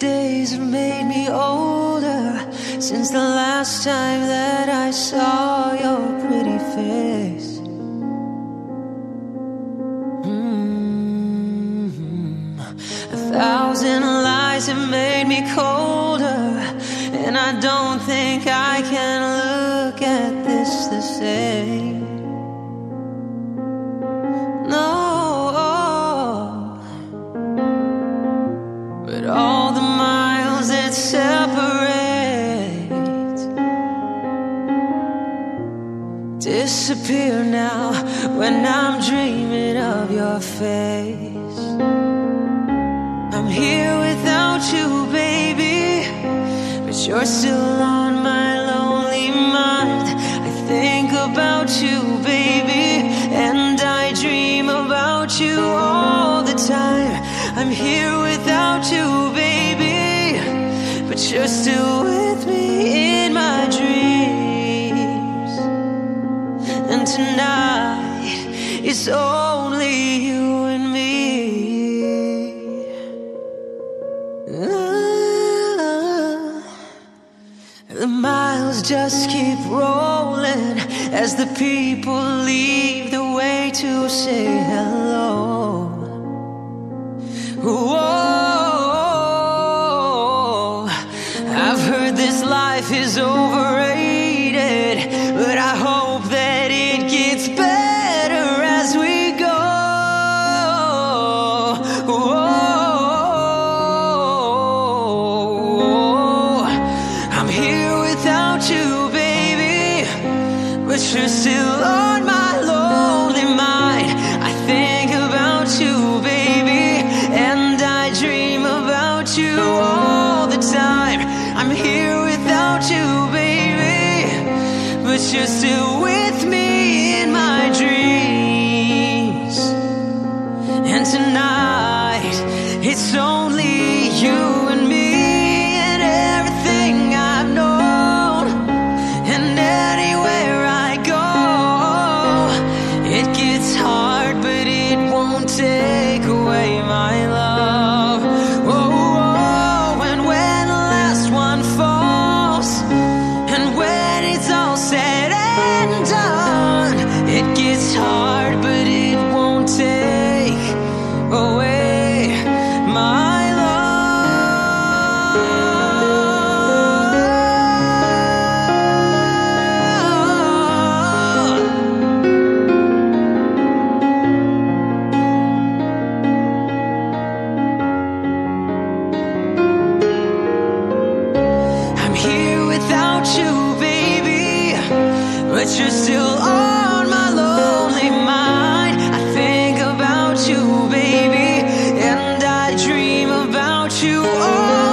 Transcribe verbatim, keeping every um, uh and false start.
days have made me older since the last time that I saw your pretty face. Mm-hmm. A thousand lies have made me colder, and I don't think I can look at this the same. No, but all the miles that separate disappear now when I'm dreaming of your face. I'm here without you, baby, but you're still on my lonely mind. I think about you, baby, and I dream about you all the time. I'm here without you, baby, but you're still with me in my dreams. And tonight, it's only you and me. The miles just keep rolling as the people leave the way to say hello. Whoa, I've heard this life is overrated, but I hope that it gets better as we go. Whoa, I'm here without you, baby, but you're still on my lonely mind. I think about you, baby, and I dream about you all the time. I'm here without you, baby, but you're still with me in my dreams. And tonight, it's only you and me and everything I've known. And anywhere I go, it gets hard, but it won't take away my love. Oh, oh, and when the last one falls, and when it's all said and done, it gets hard, but it won't take away my love. I'm here without you, baby, but you're still on my lonely mind. I think about you, baby, and I dream about you all